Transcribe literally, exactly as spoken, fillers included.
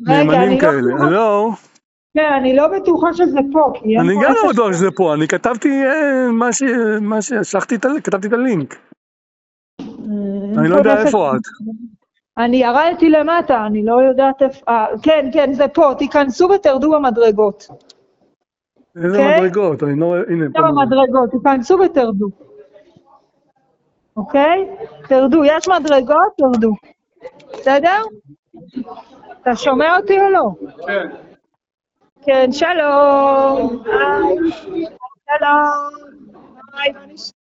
נאמנים כאלה. הלו? כן, אני לא בטוחה שזה פה. אני גם לא בטוח שזה פה, אני כתבתי מה ששלחתי, כתבתי את הלינק. אני לא יודע איפה את. אני ירדתי למטה, אני לא יודעת איפה, כן, כן, זה פה, תיכנסו ותרדו במדרגות. איזה מדרגות? אני לא, הנה. לא במדרגות, תיכנסו ותרדו. אוקיי? תרדו, יש מדרגות, תרדו. בסדר? אתה שומע אותי או לא? כן. כן, שלום. שלום. ביי.